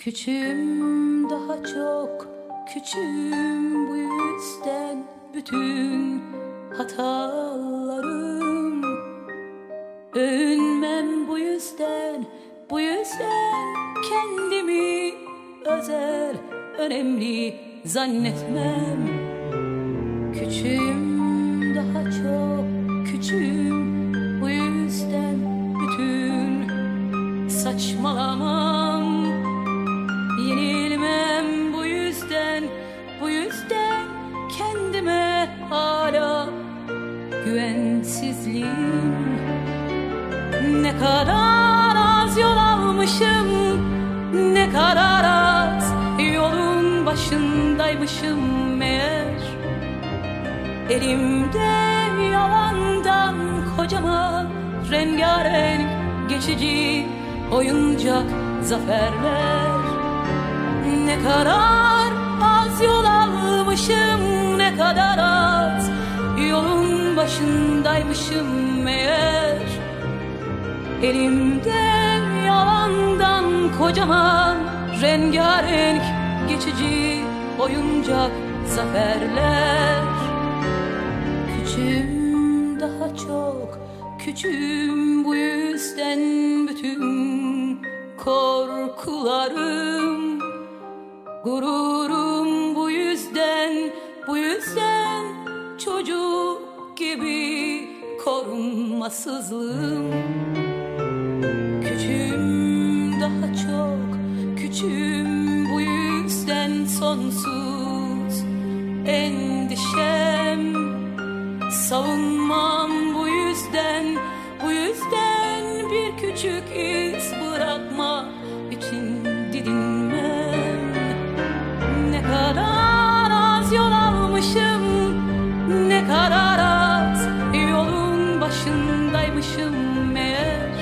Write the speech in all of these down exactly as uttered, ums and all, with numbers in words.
Küçüğüm, daha çok küçüğüm, bu yüzden bütün hatalarım. Övünmem bu yüzden, bu yüzden kendimi özel, önemli zannetmem. Küçüğüm, daha çok küçüğüm, bu yüzden bütün saçmalamam. Yenilmem bu yüzden, bu yüzden kendime hala güvensizliğim. Ne kadar az yol almışım, ne kadar az yolun başındaymışım meğer. Elimde yalandan kocaman rengarenk geçici oyuncak zaferler. Ne kadar az yol almışım, ne kadar az yolun başındaymışım meğer. Elimde yalandan kocaman rengarenk geçici oyuncak zaferler. Küçüğüm, daha çok küçüğüm, bu yüzden bütün korkularım, gururum bu yüzden, bu yüzden çocuk gibi korunmasızlığım. Küçüğüm, daha çok küçüğüm, bu yüzden sonsuz endişem. Savunmam bu yüzden, bu yüzden bir küçük iz bırakma için didinmem. Ne kadar az yol almışım, ne kadar az yolun başındaymışım meğer.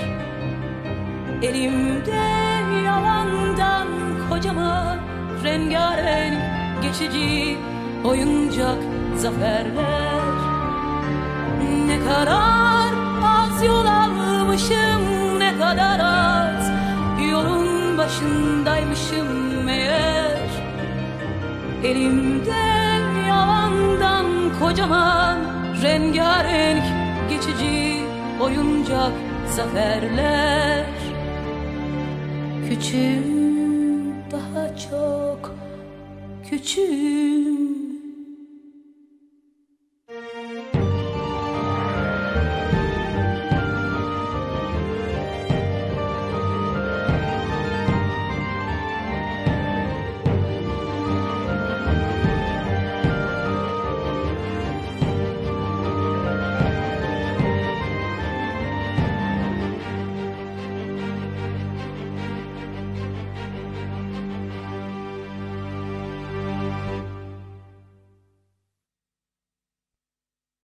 Elimde yalandan kocaman rengarenk geçici oyuncak zaferler. Ne kadar az yol almışım, ne kadar az yolun başındaymışım meğer. Elimde yalandan kocaman rengarenk geçici oyuncak zaferler. Küçüğüm, daha çok küçüğüm.